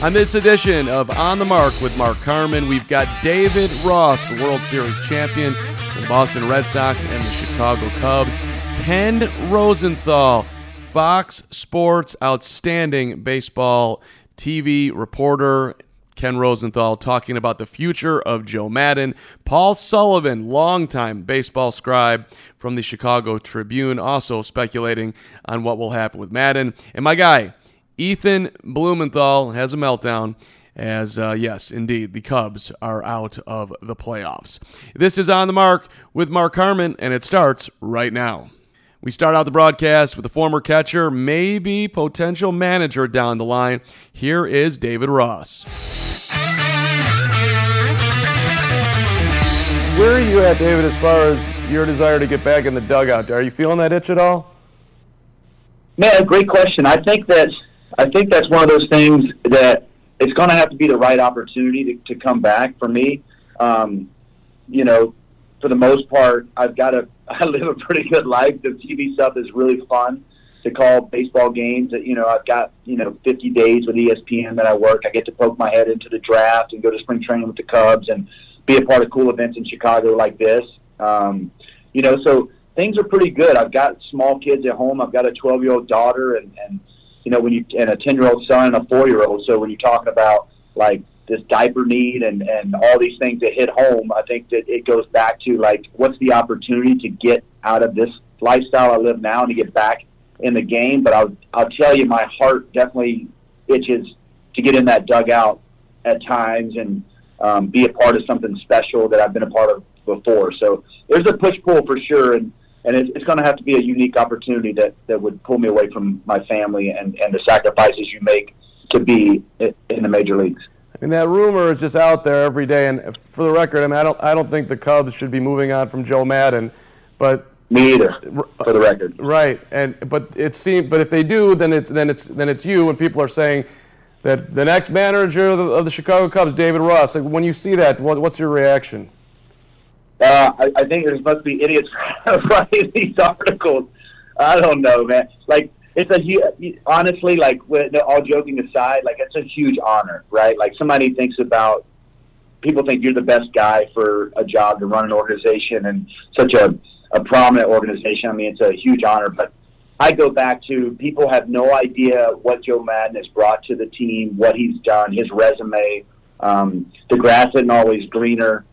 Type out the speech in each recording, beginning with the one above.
On this edition of On the Mark with Mark Carman, we've got David Ross, the World Series champion for the Boston Red Sox and the Chicago Cubs. Ken Rosenthal, Fox Sports outstanding baseball TV reporter. Ken Rosenthal talking about the future of Joe Maddon. Paul Sullivan, longtime baseball scribe from the Chicago Tribune, also speculating on what will happen with Maddon. And my guy, Ethan Blumenthal, has a meltdown as, yes, indeed, the Cubs are out of the playoffs. This is On the Mark with Mark Carman, and it starts right now. We start out the broadcast with a former catcher, maybe potential manager down the line. Here is David Ross. Where are you at, David, as far as your desire to get back in the dugout? Are you feeling that itch at all? Man, great question. I think that's one of those things that it's going to have to be the right opportunity to come back for me. For the most part, I live a pretty good life. The TV stuff is really fun to call baseball games. I've got, 50 days with ESPN that I work. I get to poke my head into the draft and go to spring training with the Cubs and be a part of cool events in Chicago like this. So things are pretty good. I've got small kids at home. I've got a 12-year-old daughter and a 10-year-old son and a 4-year-old. So when you're talking about like this diaper need and all these things that hit home, I think that it goes back to like, what's the opportunity to get out of this lifestyle I live now and to get back in the game. But I'll tell you, my heart definitely itches to get in that dugout at times and be a part of something special that I've been a part of before. So there's a push-pull for sure, and it's going to have to be a unique opportunity that would pull me away from my family and the sacrifices you make to be in the major leagues. I mean, that rumor is just out there every day, and for the record, I mean, I don't think the Cubs should be moving on from Joe Maddon, but me either, for the record. Right, but if they do, then it's you, and people are saying that the next manager of the Chicago Cubs, David Ross. Like, when you see that, what's your reaction? I think there must be idiots writing these articles. I don't know, man. Like, honestly, like, all joking aside, like, it's a huge honor, right? Like, people think you're the best guy for a job to run an organization and such a prominent organization. I mean, it's a huge honor, but I go back to people have no idea what Joe Maddon has brought to the team, what he's done, his resume. The grass isn't always greener.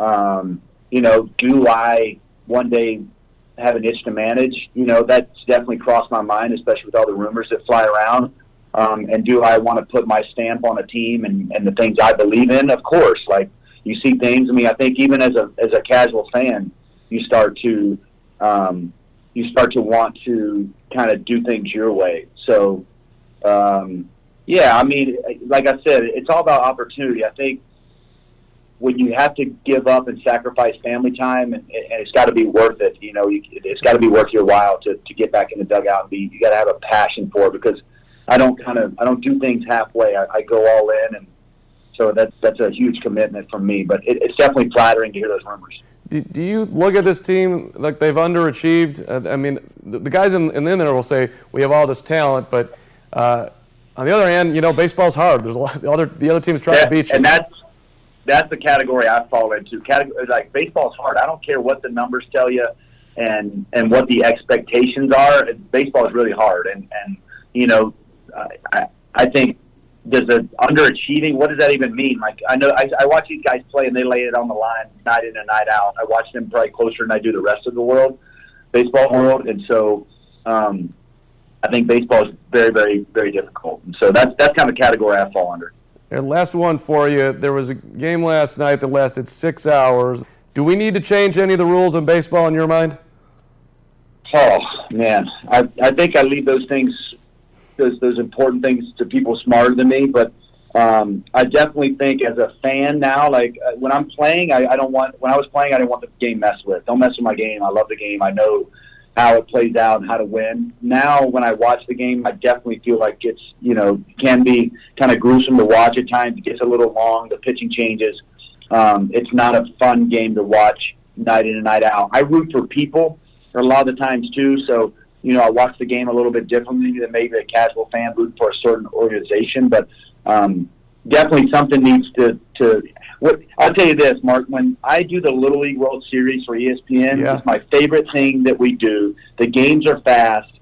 Do I one day have an itch to manage? That's definitely crossed my mind, especially with all the rumors that fly around. And do I want to put my stamp on a team and the things I believe in? Of course. Like, you see things. I mean, I think even as a casual fan, you start to want to kind of do things your way. So, I mean, like I said, it's all about opportunity. I think when you have to give up and sacrifice family time, and it's got to be worth it. It's got to be worth your while to get back in the dugout and you got to have a passion for it, because I don't do things halfway. I go all in, and so that's a huge commitment from me. But it's definitely flattering to hear those rumors. Do you look at this team like they've underachieved? I mean, the guys in there will say we have all this talent, but on the other hand, baseball's hard. There's a lot. The other teams try to beat you, and that's the category I fall into. Like, baseball's hard. I don't care what the numbers tell you, and what the expectations are. Baseball is really hard, and I think. Does underachieving, what does that even mean? Like, I know I watch these guys play and they lay it on the line night in and night out. I watch them probably closer than I do the rest of the baseball world. And so I think baseball is very, very, very difficult. And so that's kind of the category I fall under. And last one for you. There was a game last night that lasted 6 hours. Do we need to change any of the rules in baseball in your mind? Oh, man. I think I leave those things, those important things, to people smarter than me. But I definitely think as a fan now, like when I'm playing, when I was playing, I didn't want the game messed with. Don't mess with my game. I love the game. I know how it plays out and how to win. Now, when I watch the game, I definitely feel like it's, can be kind of gruesome to watch at times. It gets a little long. The pitching changes. It's not a fun game to watch night in and night out. I root for people a lot of the times too. So, I watch the game a little bit differently than maybe a casual fan rooting for a certain organization. But definitely something needs to. What I'll tell you this, Mark. When I do the Little League World Series for ESPN, it's my favorite thing that we do. The games are fast.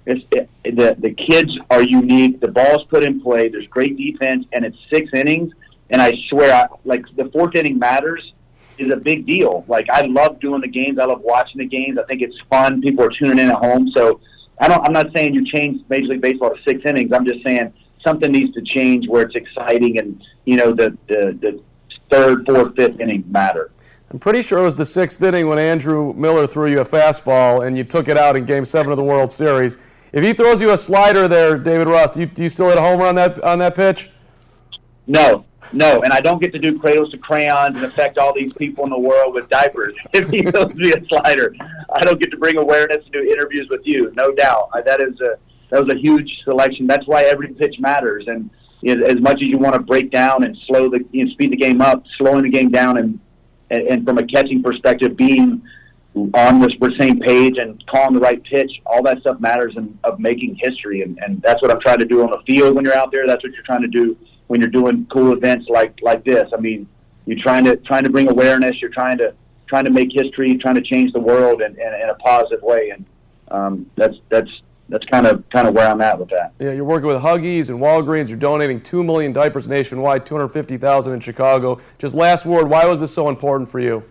The kids are unique. The ball's put in play. There's great defense, and it's 6 innings. And I swear, like the 4th inning matters is a big deal. Like I love doing the games. I love watching the games. I think it's fun. People are tuning in at home. So I'm not saying you change Major League Baseball to 6 innings. I'm just saying something needs to change where it's exciting and the 3rd, 4th, 5th inning matter. I'm pretty sure it was the 6th inning when Andrew Miller threw you a fastball and you took it out in Game 7 of the World Series. If he throws you a slider there, David Ross, do you still hit a homer on that pitch? No, and I don't get to do cradles to crayons and affect all these people in the world with diapers. If he throws me a slider, I don't get to bring awareness and do interviews with you, no doubt. That was a huge selection. That's why every pitch matters. And as much as you want to break down and speed the game up, slowing the game down, and from a catching perspective, being on the same page and calling the right pitch, all that stuff matters of making history. And that's what I'm trying to do on the field when you're out there. That's what you're trying to do when you're doing cool events like this. I mean, you're trying to bring awareness. You're trying to make history, trying to change the world in a positive way. And that's kind of where I'm at with that. Yeah, you're working with Huggies and Walgreens. You're donating 2 million diapers nationwide, 250,000 in Chicago. Just last word, why was this so important for you?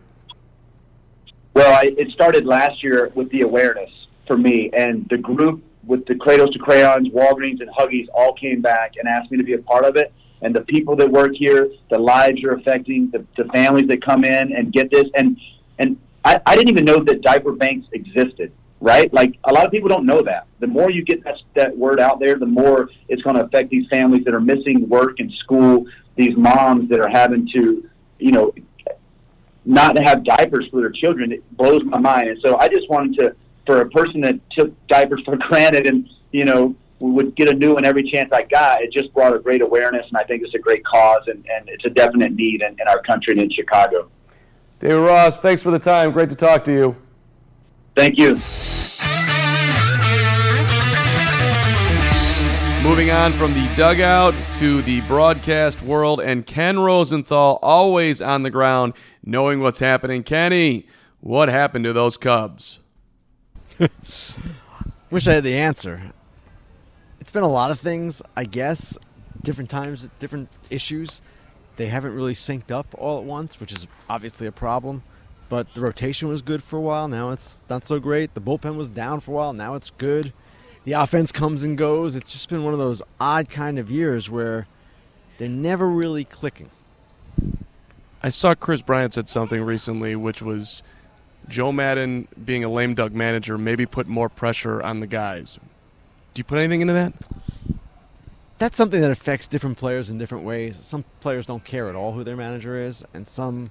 Well, it started last year with the awareness for me, and the group with the Cradles to Crayons, Walgreens, and Huggies all came back and asked me to be a part of it. And the people that work here, the lives you're affecting, the families that come in and get this. And I didn't even know that diaper banks existed, right? Like, a lot of people don't know that. The more you get that word out there, the more it's going to affect these families that are missing work and school, these moms that are having to, not to have diapers for their children. It blows my mind. And so I just wanted to, for a person that took diapers for granted and, would get a new one every chance I got, it just brought a great awareness, and I think it's a great cause, and it's a definite need in our country and in Chicago. David Ross, thanks for the time. Great to talk to you. Thank you. Moving on from the dugout to the broadcast world, and Ken Rosenthal, always on the ground, knowing what's happening. Kenny, what happened to those Cubs? Wish I had the answer. It's been a lot of things, I guess, different times, different issues. They haven't really synced up all at once, which is obviously a problem. But the rotation was good for a while. Now it's not so great. The bullpen was down for a while. Now it's good. The offense comes and goes. It's just been one of those odd kind of years where they're never really clicking. I saw Chris Bryant said something recently, which was Joe Maddon, being a lame duck manager, maybe put more pressure on the guys. Do you put anything into that? That's something that affects different players in different ways. Some players don't care at all who their manager is, and some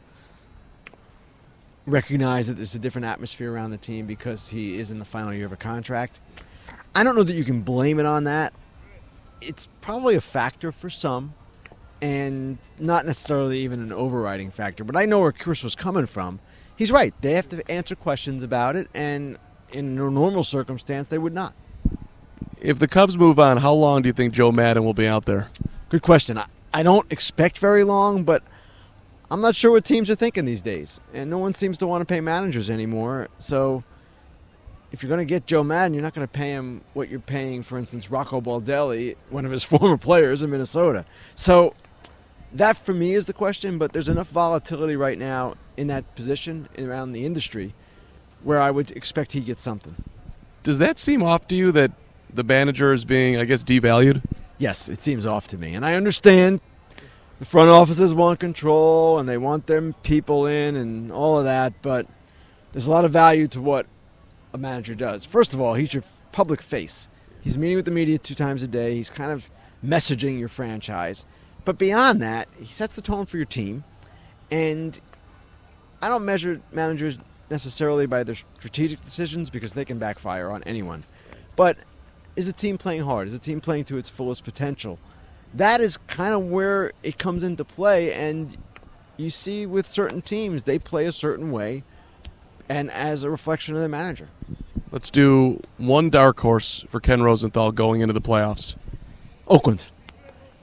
recognize that there's a different atmosphere around the team because he is in the final year of a contract. I don't know that you can blame it on that. It's probably a factor for some, and not necessarily even an overriding factor. But I know where Chris was coming from. He's right. They have to answer questions about it, and in a normal circumstance, they would not. If the Cubs move on, how long do you think Joe Maddon will be out there? Good question. I don't expect very long, but I'm not sure what teams are thinking these days. And no one seems to want to pay managers anymore. So if you're going to get Joe Maddon, you're not going to pay him what you're paying, for instance, Rocco Baldelli, one of his former players in Minnesota. So that, for me, is the question. But there's enough volatility right now in that position around the industry where I would expect he gets something. Does that seem off to you that the manager is being, I guess, devalued? Yes, it seems off to me. And I understand the front offices want control and they want their people in and all of that, but there's a lot of value to what a manager does. First of all, he's your public face. He's meeting with the media 2 times a day. He's kind of messaging your franchise. But beyond that, he sets the tone for your team. And I don't measure managers necessarily by their strategic decisions because they can backfire on anyone. But is the team playing hard? Is the team playing to its fullest potential? That is kind of where it comes into play, and you see with certain teams, they play a certain way, and as a reflection of their manager. Let's do one dark horse for Ken Rosenthal going into the playoffs. Oakland.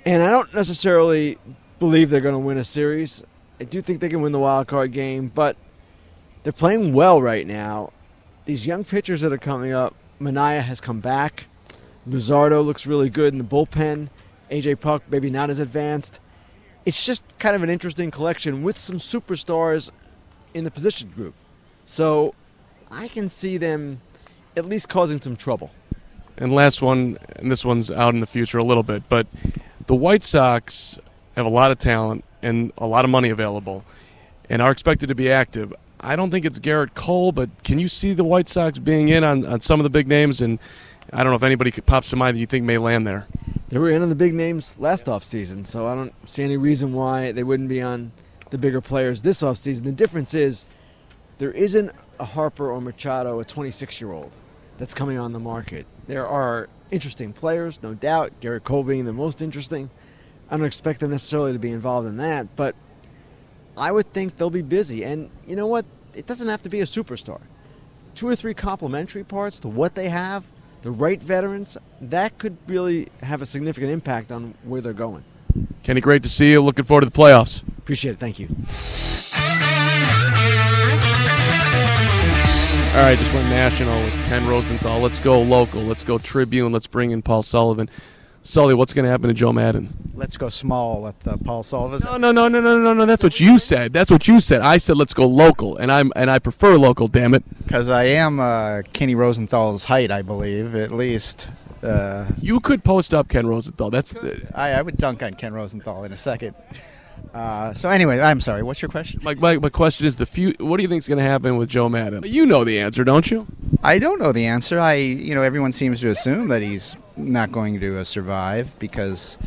And I don't necessarily believe they're going to win a series. I do think they can win the wild card game, but they're playing well right now. These young pitchers that are coming up, Manaea has come back. Luzardo looks really good in the bullpen. AJ Puck, maybe not as advanced. It's just kind of an interesting collection with some superstars in the position group. So I can see them at least causing some trouble. And last one, and this one's out in the future a little bit, but the White Sox have a lot of talent and a lot of money available and are expected to be active. I don't think it's Garrett Cole, but can you see the White Sox being in on some of the big names? And I don't know if anybody pops to mind that you think may land there. They were in on the big names last offseason, so I don't see any reason why they wouldn't be on the bigger players this offseason. The difference is there isn't a Harper or Machado, a 26-year-old, that's coming on the market. There are interesting players, no doubt, Garrett Cole being the most interesting. I don't expect them necessarily to be involved in that, but I would think they'll be busy. And you know what? It doesn't have to be a superstar. 2 or 3 complementary parts to what they have, the right veterans, that could really have a significant impact on where they're going. Kenny, great to see you. Looking forward to the playoffs. Appreciate it. Thank you. All right, just went national with Ken Rosenthal. Let's go local. Let's go Tribune. Let's bring in Paul Sullivan. Sully, what's going to happen to Joe Madden? Let's go small with Paul Sullivan. No. That's what you said. I said let's go local, and I prefer local. Damn it. Because I am Kenny Rosenthal's height, I believe, at least. You could post up Ken Rosenthal. I would dunk on Ken Rosenthal in a second. So anyway, I'm sorry. What's your question? My question is what do you think is going to happen with Joe Madden? You know the answer, don't you? I don't know the answer. Everyone seems to assume that he's not going to survive because,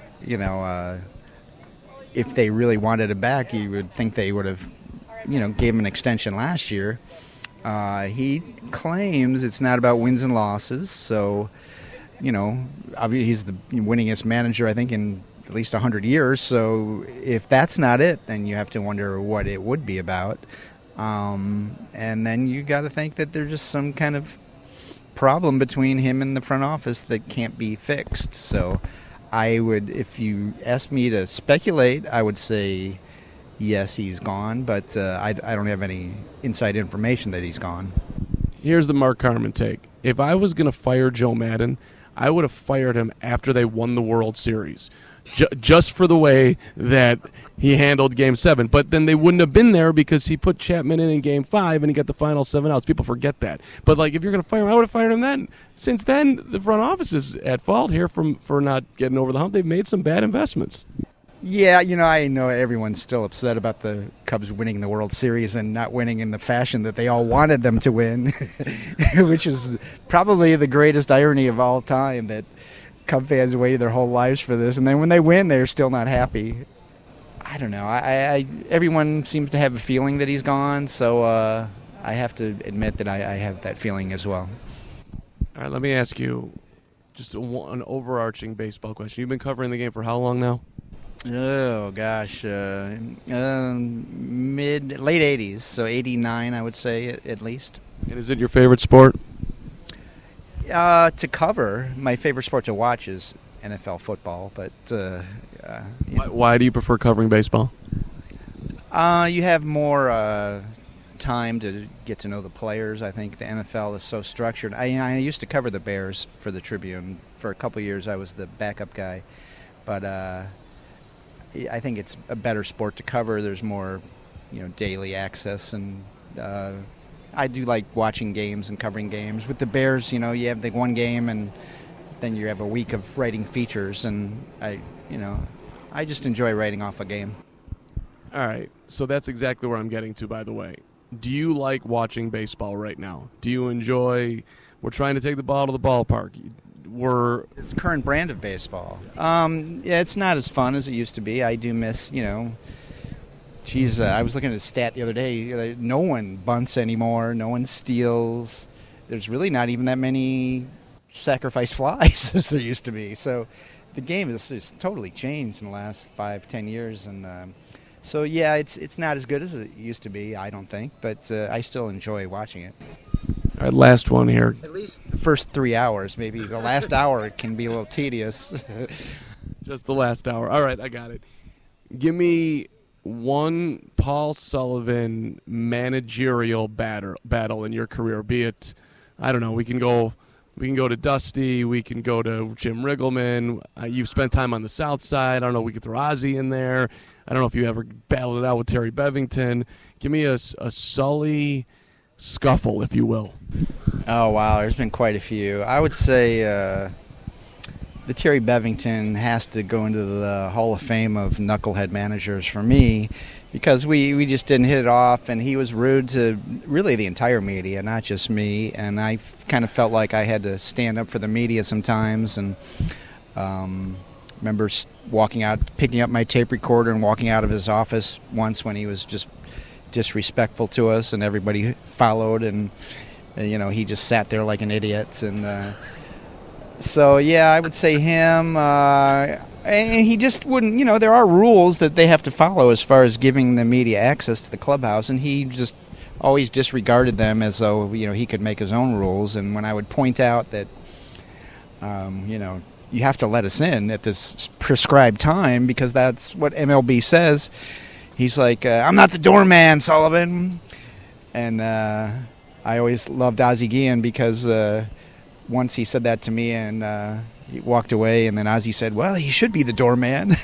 if they really wanted him back, you would think they would have, gave him an extension last year. He claims it's not about wins and losses. So, obviously he's the winningest manager, I think, in at least 100 years. So if that's not it, then you have to wonder what it would be about. And then you got to think that there's just some kind of problem between him and the front office that can't be fixed. So I would, if you ask me to speculate, I would say yes, he's gone, but I don't have any inside information that he's gone. Here's the Mark Carman take. If I was going to fire Joe Madden, I would have fired him after they won the World Series. Just for the way that he handled Game 7. But then they wouldn't have been there because he put Chapman in Game 5 and he got the final 7 outs. People forget that. But, if you're going to fire him, I would have fired him then. Since then, the front office is at fault here for not getting over the hump. They've made some bad investments. Yeah, I know everyone's still upset about the Cubs winning the World Series and not winning in the fashion that they all wanted them to win, which is probably the greatest irony of all time, that Cub fans waited their whole lives for this, and then when they win, they're still not happy. I don't know. Everyone seems to have a feeling that he's gone, so I have to admit that I have that feeling as well. All right, let me ask you just an overarching baseball question. You've been covering the game for how long now? Oh, gosh. Late 80s, so 89, I would say, at least. And is it your favorite sport? To cover, my favorite sport to watch is NFL football, but Why do you prefer covering baseball? You have more time to get to know the players. I think the NFL is so structured. I used to cover the Bears for the Tribune. For a couple of years, I was the backup guy, but I think it's a better sport to cover. There's more, daily access, and I do like watching games and covering games. With the Bears, you have the one game, and then you have a week of writing features, and I just enjoy writing off a game. All right, so that's exactly where I'm getting to, by the way. Do you like watching baseball right now? Do you enjoy, we're trying to take the ball to the ballpark. It's the current brand of baseball. Yeah, it's not as fun as it used to be. I do miss, I was looking at a stat the other day. No one bunts anymore. No one steals. There's really not even that many sacrifice flies as there used to be. So the game has just totally changed in the last 5-10 years. And so, yeah, it's not as good as it used to be, I don't think. But I still enjoy watching it. All right, last one here. At least the first 3 hours. Maybe the last hour can be a little tedious. Just the last hour. All right, I got it. Give me one Paul Sullivan managerial battle in your career. Be it, I don't know. We can go to Dusty. We can go to Jim Riggleman. You've spent time on the South Side. I don't know. We could throw Ozzie in there. I don't know if you ever battled it out with Terry Bevington. Give me a Sully scuffle, if you will. Oh, wow. There's been quite a few. I would say the Terry Bevington has to go into the Hall of Fame of knucklehead managers for me, because we just didn't hit it off, and he was rude to really the entire media, not just me. And I kind of felt like I had to stand up for the media sometimes. And remember walking out, picking up my tape recorder and walking out of his office once when he was just disrespectful to us, and everybody followed, and he just sat there like an idiot. And so yeah, I would say him. And he just wouldn't, there are rules that they have to follow as far as giving the media access to the clubhouse, and he just always disregarded them as though, he could make his own rules. And when I would point out that, you have to let us in at this prescribed time because that's what MLB says, he's like, I'm not the doorman, Sullivan. And I always loved Ozzie Guillen because once he said that to me, and he walked away, and then Ozzie said, well, he should be the doorman.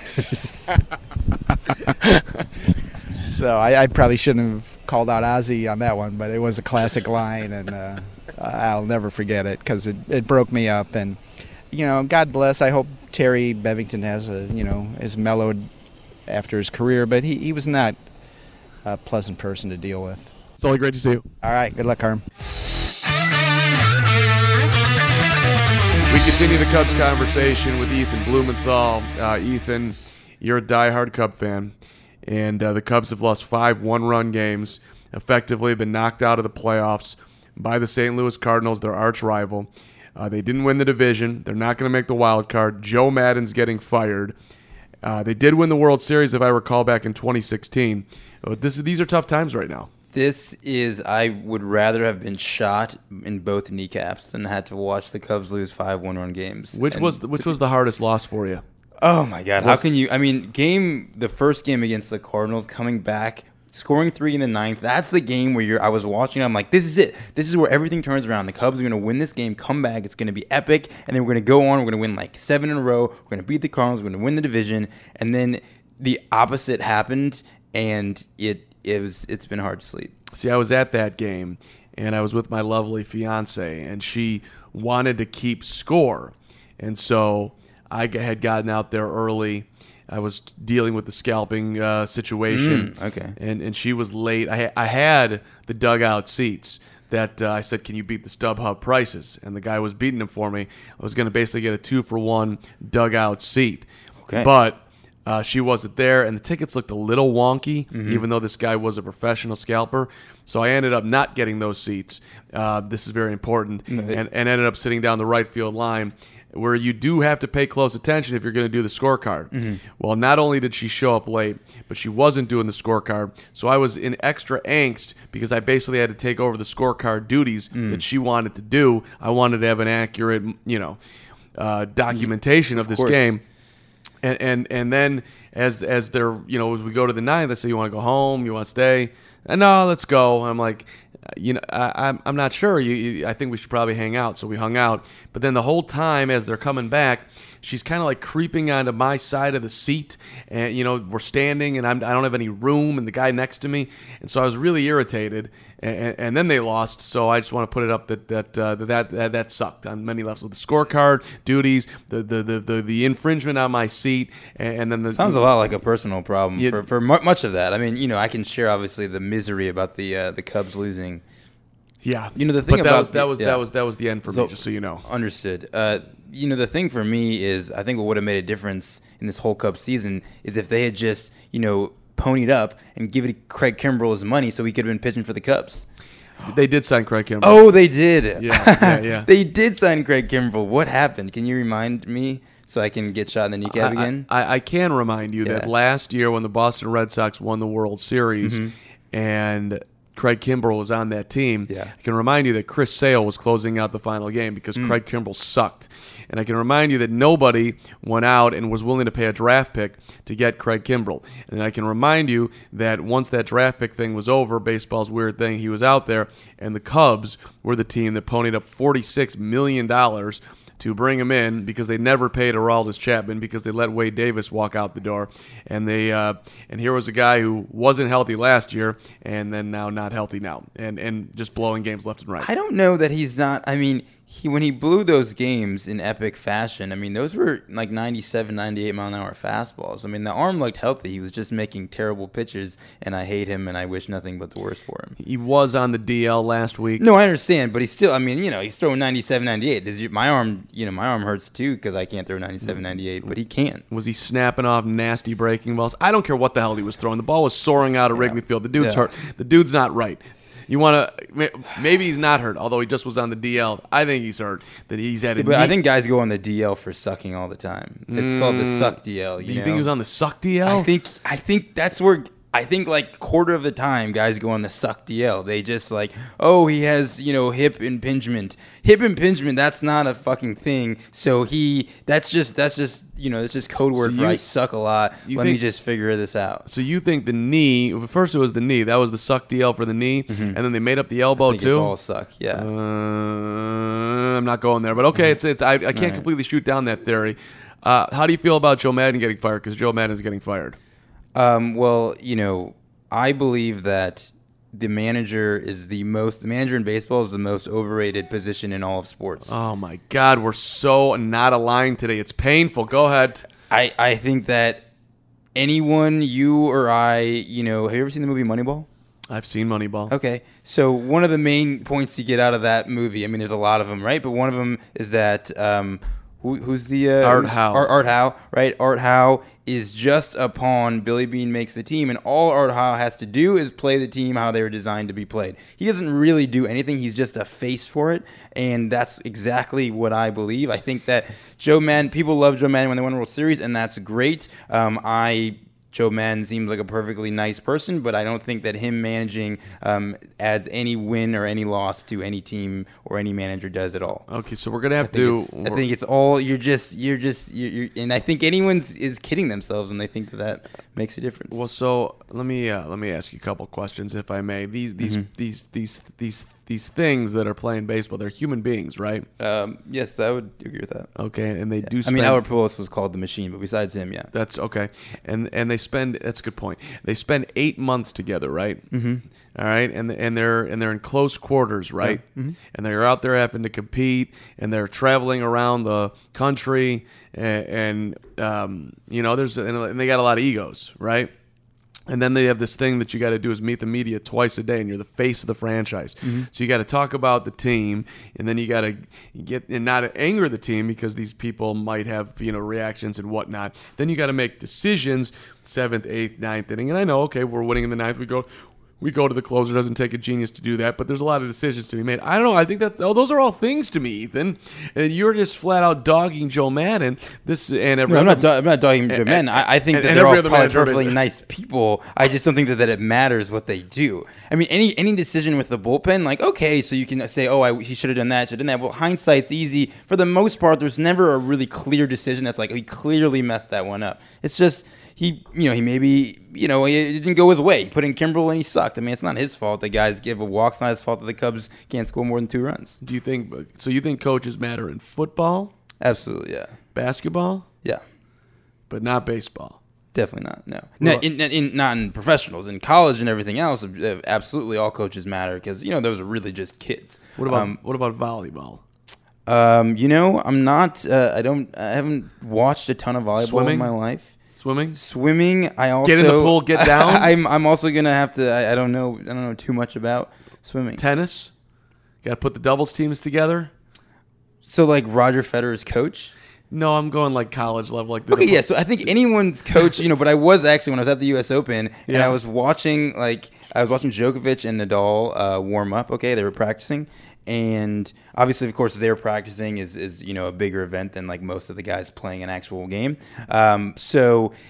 So I probably shouldn't have called out Ozzie on that one, but it was a classic line, and I'll never forget it because it broke me up. And, God bless. I hope Terry Bevington has is mellowed after his career, but he was not a pleasant person to deal with. It's only great to see you. All right. Good luck, Harm. We continue the Cubs conversation with Ethan Blumenthal. Ethan, you're a diehard Cub fan, and the Cubs have lost 5 one-run games, effectively been knocked out of the playoffs by the St. Louis Cardinals, their arch rival. They didn't win the division. They're not going to make the wild card. Joe Maddon's getting fired. They did win the World Series, if I recall, back in 2016. But these are tough times right now. I would rather have been shot in both kneecaps than had to watch the Cubs lose 5 one-run games. Which was the hardest loss for you? Oh my God! How can you? I mean, the first game against the Cardinals, coming back, scoring 3 in the 9th. That's the game where I was watching. I'm like, this is it. This is where everything turns around. The Cubs are going to win this game, come back. It's going to be epic, and then we're going to go on. We're going to win like 7 in a row. We're going to beat the Cardinals. We're going to win the division, and then the opposite happened, and it's been hard to sleep. See, I was at that game, and I was with my lovely fiance, and she wanted to keep score. And so I had gotten out there early. I was dealing with the scalping situation. Okay. And she was late. I had the dugout seats that I said, can you beat the StubHub prices? And the guy was beating them for me. I was going to basically get a 2-for-1 dugout seat. Okay. But she wasn't there, and the tickets looked a little wonky, even though this guy was a professional scalper. So I ended up not getting those seats. This is very important, and ended up sitting down the right field line, where you do have to pay close attention if you're going to do the scorecard. Well, not only did she show up late, but she wasn't doing the scorecard. So I was in extra angst because I basically had to take over the scorecard duties that she wanted to do. I wanted to have an accurate, documentation of this game. And then as they're as we go to the 9th, they say, you want to go home, you want to stay, and no, let's go. I'm like, I'm not sure. I think we should probably hang out. So we hung out. But then the whole time as they're coming back, she's kind of like creeping onto my side of the seat, and we're standing, and I don't have any room, and the guy next to me, and so I was really irritated. And then they lost, so I just want to put it up that sucked on many levels. The scorecard duties, the infringement on my seat, and then sounds a lot like a personal problem for much of that. I mean, I can share obviously the misery about the Cubs losing. Yeah, the thing about that was the end for me. Just so you know, understood. The thing for me is, I think what would have made a difference in this whole Cubs season is if they had just ponied up and given Craig Kimbrell his money so he could have been pitching for the Cubs. They did sign Craig Kimbrell. Oh, they did. Yeah. They did sign Craig Kimbrell. What happened? Can you remind me so I can get shot in the kneecap again? I can remind you that last year when the Boston Red Sox won the World Series and Craig Kimbrell was on that team. Yeah. I can remind you that Chris Sale was closing out the final game because Craig Kimbrell sucked. And I can remind you that nobody went out and was willing to pay a draft pick to get Craig Kimbrell. And I can remind you that once that draft pick thing was over, baseball's weird thing, he was out there, and the Cubs were the team that ponied up $46 million to bring him in because they never paid Aroldis Chapman because they let Wade Davis walk out the door. And and here was a guy who wasn't healthy last year and then now not healthy now and just blowing games left and right. I don't know that he's not. I mean, when he blew those games in epic fashion, I mean, those were like 97, 98 mile an hour fastballs. I mean, the arm looked healthy. He was just making terrible pitches, and I hate him, and I wish nothing but the worst for him. He was on the DL last week. No, I understand, but he's still, I mean, he's throwing 97, 98. My arm hurts too because I can't throw 97, 98, but he can. Was he snapping off nasty breaking balls? I don't care what the hell he was throwing. The ball was soaring out of Wrigley Field. The dude's hurt. The dude's not right. You want to? Maybe he's not hurt, although he just was on the DL. I think he's hurt. That he's had. But I think guys go on the DL for sucking all the time. It's called the suck DL. You think he was on the suck DL? I think that's where. I think like quarter of the time guys go on the suck DL. They just like, oh, he has, hip impingement. Hip impingement, that's not a fucking thing. So that's just it's just code word for I suck a lot. Let me just figure this out. So you think the knee, first it was the knee. That was the suck DL for the knee. And then they made up the elbow I think too? It's all suck, yeah. I'm not going there, but okay, I can't completely shoot down that theory. How do you feel about Joe Madden getting fired? Because Joe Madden is getting fired. Well, I believe that the manager in baseball is the most overrated position in all of sports. Oh my God, we're so not aligned today. It's painful. Go ahead. I think that anyone, you or I, have you ever seen the movie Moneyball? I've seen Moneyball. Okay, so one of the main points you get out of that movie, I mean, there's a lot of them, right? But one of them is that who's the Art Howe? Art Howe, right? Art Howe is just a pawn. Billy Beane makes the team, and all Art Howe has to do is play the team how they were designed to be played. He doesn't really do anything. He's just a face for it, and that's exactly what I believe. I think that Joe Madden, people love Joe Madden when they win a World Series, and that's great. Joe Madden seems like a perfectly nice person, but I don't think that him managing adds any win or any loss to any team or any manager does at all. Okay, so we're gonna have I think it's all you're and I think anyone is kidding themselves when they think that makes a difference. Well, so let me ask you a couple questions, if I may. These things that are playing baseball, they're human beings, right? Yes, I would agree with that. Okay, and they do. I mean, Albert Pujols was called the machine, but besides him, yeah, that's okay. And they spend. That's a good point. They spend 8 months together, right? Mm-hmm. All right, and they're in close quarters, right? Yeah. Mm-hmm. And they're out there having to compete, and they're traveling around the country, and they got a lot of egos, right? And then they have this thing that you got to do is meet the media twice a day, and you're the face of the franchise. Mm-hmm. So you got to talk about the team, and then you got to get and not anger the team because these people might have reactions and whatnot. Then you got to make decisions, 7th, 8th, 9th inning. And I know, okay, we're winning in the 9th. We go to the closer. It doesn't take a genius to do that, but there's a lot of decisions to be made. I don't know. I think that those are all things to me, Ethan. And you're just flat out dogging Joe Madden. I'm not dogging Joe Madden. I think that they're all probably perfectly nice people. I just don't think that it matters what they do. I mean, any decision with the bullpen, like, okay, so you can say, he should have done that, should have done that. Well, hindsight's easy. For the most part, there's never a really clear decision that's like, he clearly messed that one up. It's just... He maybe, it didn't go his way. He put in Kimbrell and he sucked. I mean, it's not his fault. The guys give a walk. It's not his fault that the Cubs can't score more than 2 runs. Do you think coaches matter in football? Absolutely, yeah. Basketball? Yeah. But not baseball? Definitely not, no. Not in professionals. In college and everything else, absolutely all coaches matter because, those are really just kids. What about volleyball? I'm not, I haven't watched a ton of volleyball in my life. Swimming. I also get in the pool, get down. I'm also gonna have to. I don't know too much about swimming. Tennis. Got to put the doubles teams together. So like Roger Federer's coach. No, I'm going like college level. Yeah. So I think anyone's coach. But I was actually when I was at the U.S. Open and I was watching Djokovic and Nadal warm up. Okay, they were practicing. And obviously, of course, their practicing is a bigger event than like most of the guys playing an actual game. So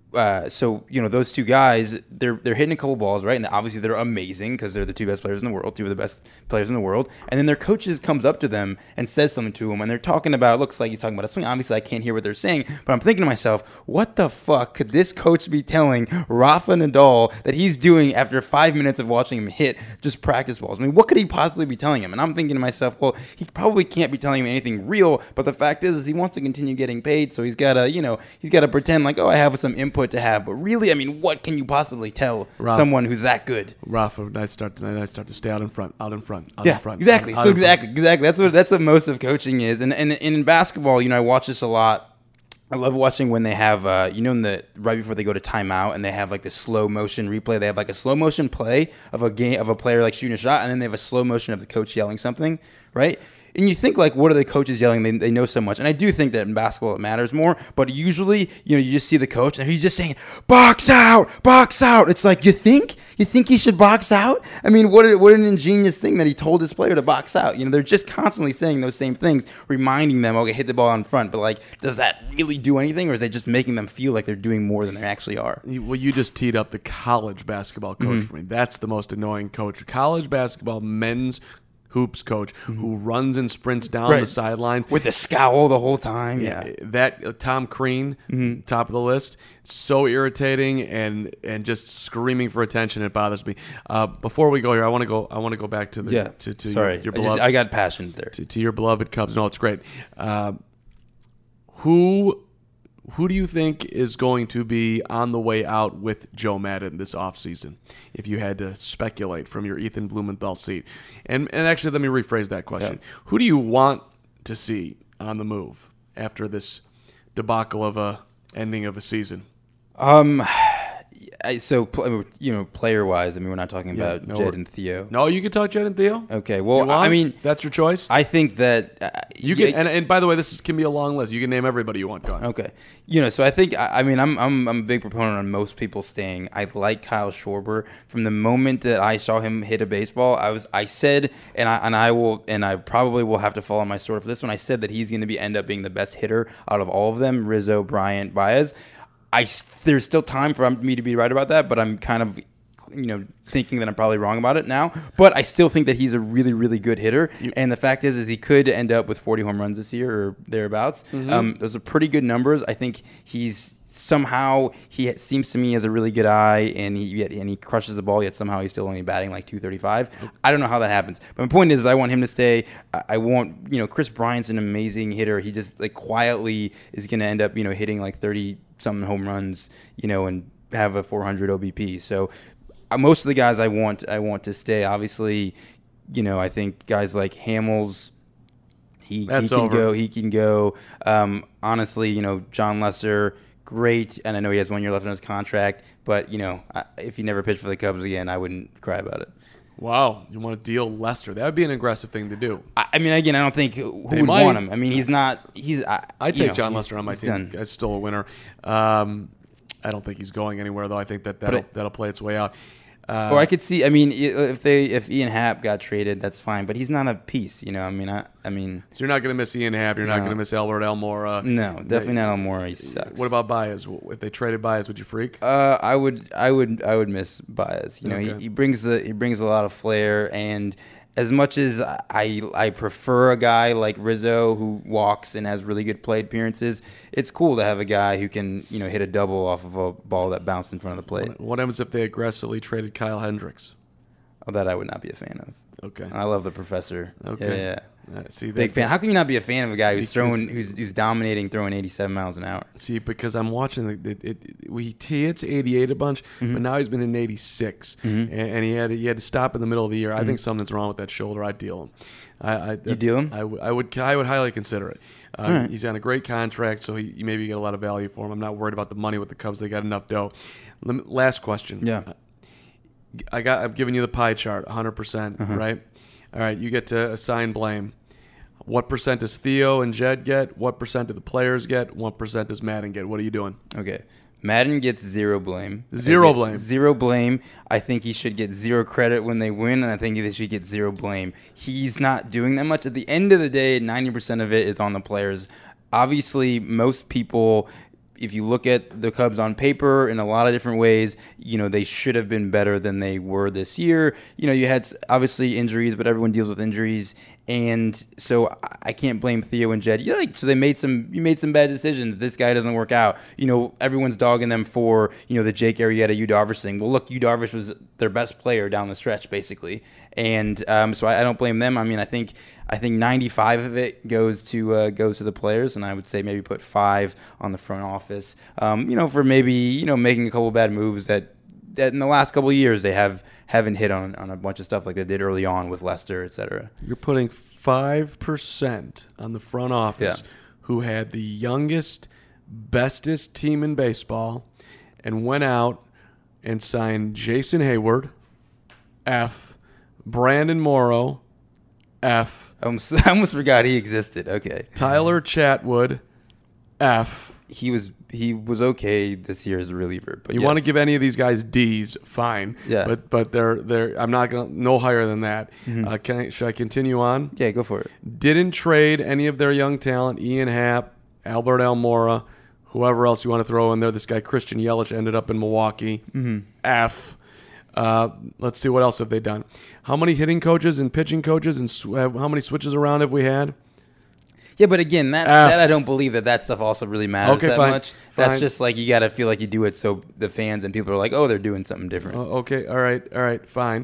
So those two guys, they're hitting a couple balls, right? And obviously they're amazing because they're the two best players in the world, two of the best players in the world. And then their coaches comes up to them and says something to them, and they're talking about. Looks like he's talking about a swing. Obviously, I can't hear what they're saying, but I'm thinking to myself, what the fuck could this coach be telling Rafa Nadal that he's doing after 5 minutes of watching him hit just practice balls? I mean, what could he possibly be telling him? And I'm thinking to myself, well, he probably can't be telling him anything real. But the fact is he wants to continue getting paid, so he's got to pretend like, oh, I have some input to have. But really, I mean, what can you possibly tell someone who's that good? Rafa, nice start tonight. Nice start to stay out in front. Exactly. That's what most of coaching is. And in basketball, I watch this a lot. I love watching when they have, right before they go to timeout, and they have like the slow motion replay. They have like a slow motion play of a player like shooting a shot, and then they have a slow motion of the coach yelling something, right? And you think, like, what are the coaches yelling? They know so much. And I do think that in basketball it matters more. But usually, you just see the coach, and he's just saying, box out, box out. It's like, you think he should box out? I mean, what an ingenious thing that he told his player to box out. They're just constantly saying those same things, reminding them, okay, hit the ball in front. But, like, does that really do anything? Or is it just making them feel like they're doing more than they actually are? Well, you just teed up the college basketball coach for me. That's the most annoying coach. College basketball men's hoops coach who runs and sprints down the sidelines with a scowl the whole time. Yeah, that Tom Crean, top of the list. So irritating and just screaming for attention. It bothers me. Before we go here, I want to go back to the sorry, your beloved. I got passionate there to your beloved Cubs. No, it's great. Who do you think is going to be on the way out with Joe Maddon this offseason, if you had to speculate from your Ethan Blumenthal seat? And actually, let me rephrase that question. Yeah. Who do you want to see on the move after this debacle of a ending of a season? Player-wise, I mean, we're not talking about Jed and Theo. No, you can talk Jed and Theo. Okay, well, I mean, that's your choice. I think that you can. And by the way, this can be a long list. You can name everybody you want. Go ahead. Okay, so I think I'm a big proponent on most people staying. I like Kyle Schwarber. From the moment that I saw him hit a baseball, I said, and I probably will have to follow my sword for this one. I said that he's going to end up being the best hitter out of all of them: Rizzo, Bryant, Baez. There's still time for me to be right about that, but I'm kind of, thinking that I'm probably wrong about it now. But I still think that he's a really, really good hitter. And the fact is he could end up with 40 home runs this year or thereabouts. Those are pretty good numbers. I think he seems to me as a really good eye, and he crushes the ball, yet somehow he's still only batting like 235. I don't know how that happens. But my point is I want him to stay. I want, Chris Bryant's an amazing hitter. He just like quietly is going to end up, hitting like 30-something home runs, and have a 400 OBP. So most of the guys I want to stay. Obviously, I think guys like Hamels, he can go. Honestly, John Lester, great, and I know he has 1 year left on his contract, but if he never pitched for the Cubs again, I wouldn't cry about it. Wow, you want to deal Lester? That would be an aggressive thing to do. I mean, again, I don't think who would want him. I mean, he's not. I take John Lester on my team. It's still a winner. I don't think he's going anywhere, though. I think that'll play its way out. Or I could see. I mean, if Ian Happ got traded, that's fine. But he's not a piece, I mean. So you're not going to miss Ian Happ. You're not going to miss Albert Almora. No, definitely not Almora. He sucks. What about Baez? If they traded Baez, would you freak? I would miss Baez. Okay. He brings a lot of flair, and as much as I prefer a guy like Rizzo who walks and has really good plate appearances, it's cool to have a guy who can, hit a double off of a ball that bounced in front of the plate. What happens if they aggressively traded Kyle Hendricks? Oh, that I would not be a fan of. Okay. I love the professor. Okay. Yeah. See, big fan. How can you not be a fan of a guy who's dominating, throwing 87 miles an hour? See, because I'm watching he hits 88 a bunch, but now he's been in 86, and he had to stop in the middle of the year. I think something's wrong with that shoulder. I'd deal him. You deal him? I would highly consider it. Right. He's on a great contract, so you maybe get a lot of value for him. I'm not worried about the money with the Cubs. They got enough dough. Last question. Yeah. I'm giving you the pie chart, 100%, right? All right, you get to assign blame. What percent does Theo and Jed get? What percent do the players get? What percent does Maddon get? What are you doing? Okay. Maddon gets zero blame. Zero blame. Zero blame. I think he should get zero credit when they win, and I think he should get zero blame. He's not doing that much. At the end of the day, 90% of it is on the players. Obviously, most people if you look at the Cubs on paper in a lot of different ways, they should have been better than they were this year. You had obviously injuries, but everyone deals with injuries. And so I can't blame Theo and Jed. So you made some bad decisions. This guy doesn't work out. Everyone's dogging them for, the Jake Arrieta, Yu Darvish thing. Well, look, Yu Darvish was their best player down the stretch, basically. And so I don't blame them. I mean, I think 95 of it goes to the players, and I would say maybe put 5 on the front office. For maybe making a couple bad moves that in the last couple of years they haven't hit on a bunch of stuff like they did early on with Lester, et cetera. You're putting 5% on the front office, who had the youngest, bestest team in baseball, and went out and signed Jason Hayward, F, Brandon Morrow, F. I almost forgot he existed. Okay. Tyler Chatwood, F. He was okay this year as a reliever. But you want to give any of these guys D's, fine. Yeah. But they're I'm not gonna no higher than that. Mm-hmm. Should I continue on? Yeah, go for it. Didn't trade any of their young talent. Ian Happ, Albert Almora, whoever else you want to throw in there. This guy Christian Yelich ended up in Milwaukee. Mm-hmm. F. Let's see, what else have they done? How many hitting coaches and pitching coaches and how many switches around have we had? Yeah, but again, that I don't believe that stuff also really matters much. That's just like you got to feel like you do it so the fans and people are like, oh, they're doing something different. Okay, all right, fine.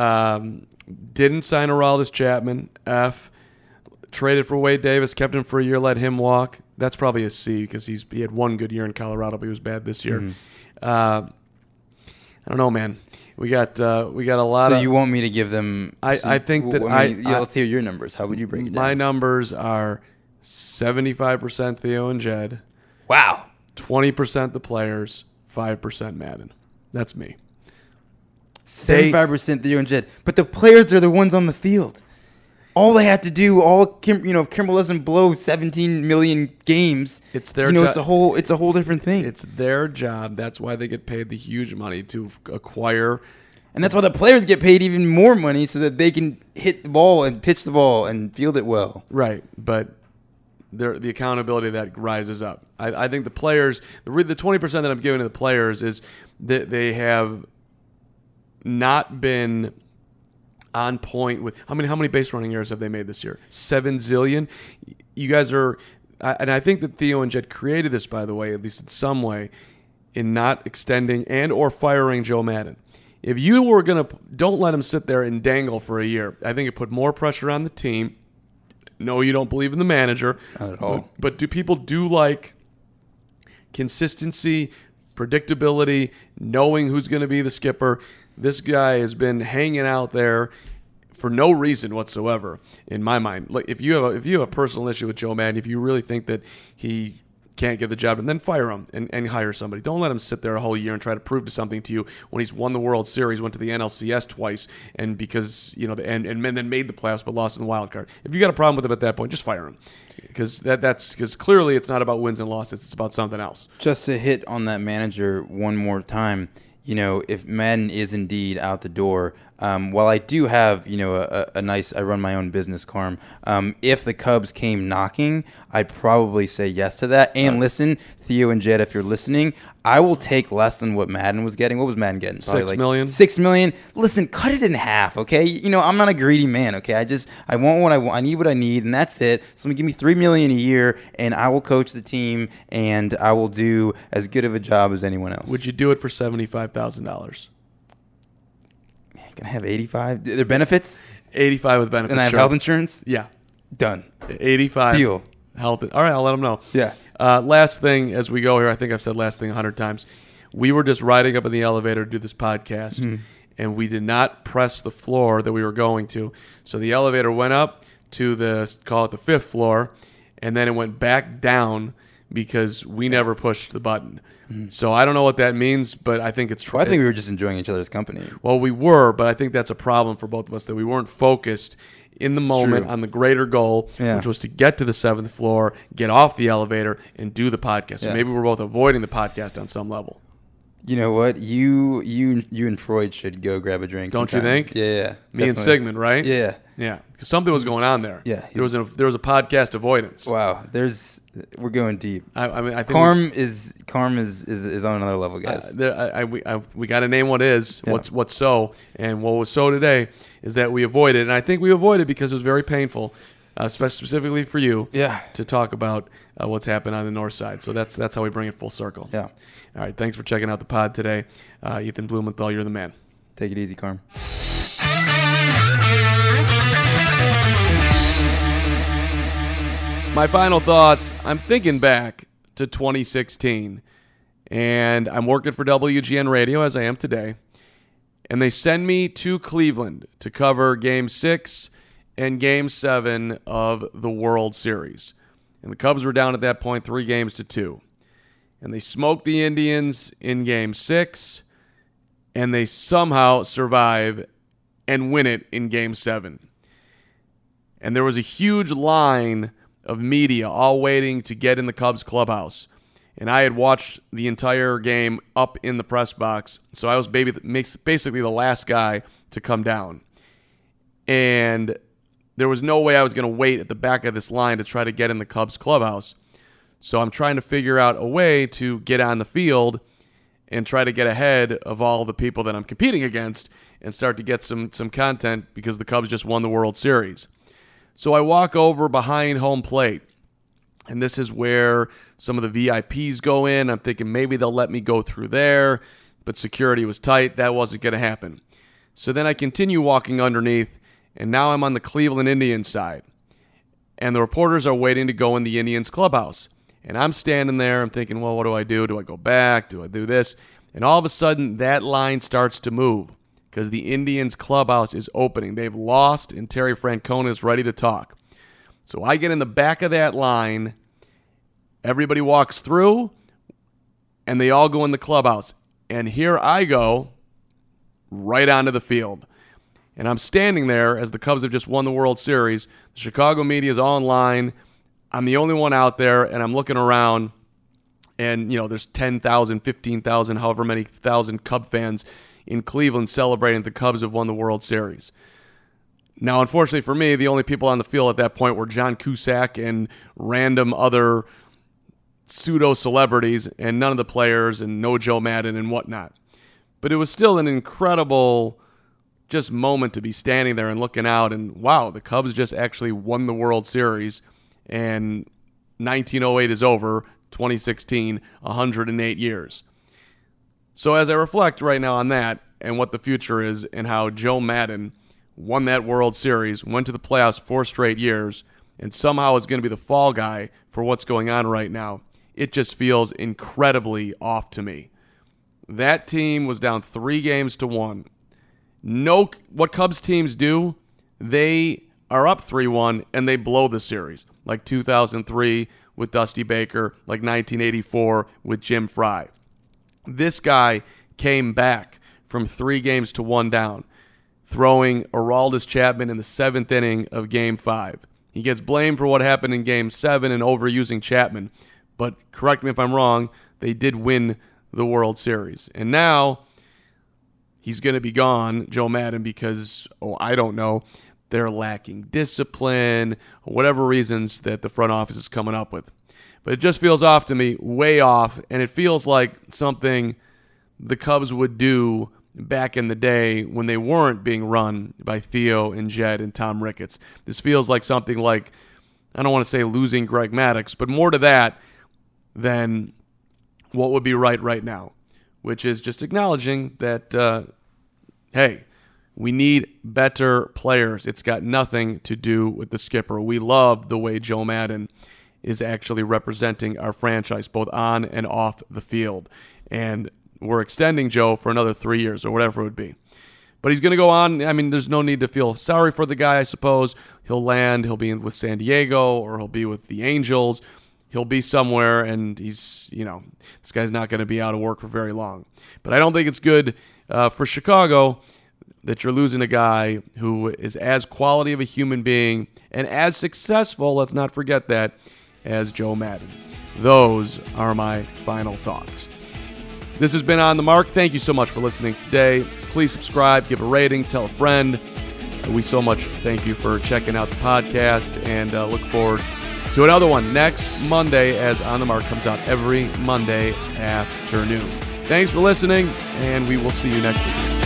Didn't sign Aroldis Chapman, F. Traded for Wade Davis, kept him for a year, let him walk. That's probably a C because he had one good year in Colorado, but he was bad this year. Mm-hmm. I don't know, man. We got a lot. So of... you want me to give them? I think that let's hear your numbers. How would you break it down? My numbers are 75% Theo and Jed. Wow. 20% the players, 5% Madden. That's me. 75% Theo and Jed. But the players are the ones on the field. All they have to do, if Kimbrel doesn't blow 17 million games, it's their it's a whole different thing. It's their job. That's why they get paid the huge money to acquire. And that's why the players get paid even more money so that they can hit the ball and pitch the ball and field it well. Right, but the accountability that rises up. I think the players, the 20% that I'm giving to the players is that they have not been on point with how many base running errors have they made this year? 7 zillion. You guys are, and I think that Theo and Jed created this, by the way, at least in some way, in not extending and or firing Joe Madden. If you were don't let him sit there and dangle for a year. I think it put more pressure on the team. No, you don't believe in the manager. Not at all. But do people like consistency, predictability, knowing who's going to be the skipper? This guy has been hanging out there for no reason whatsoever, in my mind. Like if you have a personal issue with Joe Madden, if you really think that he can't get the job, and then fire him and hire somebody. Don't let him sit there a whole year and try to prove to something to you when he's won the World Series, went to the NLCS twice, and because and then made the playoffs but lost in the wild card. If you got a problem with him at that point, just fire him, because clearly it's not about wins and losses. It's about something else. Just to hit on that manager one more time. If Madden is indeed out the door, while I do have, a nice, I run my own business, Carm, if the Cubs came knocking, I'd probably say yes to that. And listen, Theo and Jed, if you're listening, I will take less than what Madden was getting. What was Madden getting? Probably $6 million. $6 million. Listen, cut it in half, okay? I'm not a greedy man, okay? I want what I want. I need what I need, and that's it. So give me $3 million a year, and I will coach the team, and I will do as good of a job as anyone else. Would you do it for $75,000? Can I have 85? Their benefits? 85 with benefits. And I have health insurance? Yeah. Done. 85. Deal. Health. All right, I'll let them know. Yeah. Last thing as we go here, I think I've said last thing 100 times. We were just riding up in the elevator to do this podcast, and we did not press the floor that we were going to. So the elevator went up to call it the 5th floor, and then it went back down because we never pushed the button. So I don't know what that means, but I think it's true. Well, I think we were just enjoying each other's company. Well, we were, but I think that's a problem for both of us, that we weren't focused in the moment on the greater goal, which was to get to the 7th floor, get off the elevator, and do the podcast. So maybe we're both avoiding the podcast on some level. You know what? You and Freud should go grab a drink. Don't sometime. you think? Yeah. Me and Sigmund, right? Yeah. Yeah. Because something was going on there. Yeah. There was a podcast avoidance. Wow. We're going deep. I mean, I think Carm is on another level, guys. we got to name what is, Yeah. what's so, and what was so today is that we avoided, and I think we avoided because it was very painful, specifically for you, to talk about what's happened on the north side. So that's how we bring it full circle. Yeah. All right. Thanks for checking out the pod today, Ethan Blumenthal. You're the man. Take it easy, Carm. My final thoughts, I'm thinking back to 2016, and I'm working for WGN Radio as I am today, and they send me to Cleveland to cover Game 6 and Game 7 of the World Series. And the Cubs were down at that point 3-2. And they smoked the Indians in Game 6, and they somehow survive and win it in Game 7. And there was a huge line of media all waiting to get in the Cubs clubhouse. And I had watched the entire game up in the press box, so I was basically the last guy to come down. And there was no way I was going to wait at the back of this line to try to get in the Cubs clubhouse. So I'm trying to figure out a way to get on the field and try to get ahead of all the people that I'm competing against and start to get some content because the Cubs just won the World Series. So I walk over behind home plate, and this is where some of the VIPs go in. I'm thinking maybe they'll let me go through there, but security was tight. That wasn't going to happen. So then I continue walking underneath, and now I'm on the Cleveland Indians side. And the reporters are waiting to go in the Indians clubhouse. And I'm standing there, I'm thinking, well, what do I do? Do I go back? Do I do this? And all of a sudden, that line starts to move because the Indians clubhouse is opening. They've lost, and Terry Francona is ready to talk. So I get in the back of that line. Everybody walks through, and they all go in the clubhouse. And here I go right onto the field. And I'm standing there as the Cubs have just won the World Series. The Chicago media is all in line. I'm the only one out there, and I'm looking around, and, there's 10,000, 15,000, however many thousand Cub fans in Cleveland celebrating the Cubs have won the World Series. Now, unfortunately for me, the only people on the field at that point were John Cusack and random other pseudo-celebrities, and none of the players, and no Joe Maddon and whatnot. But it was still an incredible just moment to be standing there and looking out, and wow, the Cubs just actually won the World Series, and 1908 is over, 2016, 108 years. So as I reflect right now on that and what the future is and how Joe Maddon won that World Series, went to the playoffs 4 straight years, and somehow is going to be the fall guy for what's going on right now, it just feels incredibly off to me. That team was down 3-1. What Cubs teams do, they are up 3-1 and they blow the series, like 2003 with Dusty Baker, like 1984 with Jim Frey. This guy came back from 3-1 down, throwing Aroldis Chapman in the 7th inning of Game 5. He gets blamed for what happened in Game 7 and overusing Chapman, but correct me if I'm wrong, they did win the World Series. And now he's going to be gone, Joe Maddon, because, I don't know, they're lacking discipline, whatever reasons that the front office is coming up with. But it just feels off to me, way off, and it feels like something the Cubs would do back in the day when they weren't being run by Theo and Jed and Tom Ricketts. This feels like something like, I don't want to say losing Greg Maddux, but more to that than what would be right now, which is just acknowledging that, hey, we need better players. It's got nothing to do with the skipper. We love the way Joe Maddon is actually representing our franchise both on and off the field. And we're extending Joe for another 3 years or whatever it would be. But he's going to go on. I mean, there's no need to feel sorry for the guy, I suppose. He'll be with San Diego or he'll be with the Angels. He'll be somewhere, and he's, this guy's not going to be out of work for very long. But I don't think it's good for Chicago that you're losing a guy who is as quality of a human being and as successful, let's not forget that, as Joe Maddon. Those are my final thoughts. This has been On the Mark. Thank you so much for listening today. Please subscribe, give a rating, tell a friend. We so much thank you for checking out the podcast, and look forward to another one next Monday, as On the Mark comes out every Monday afternoon. Thanks for listening, and we will see you next week.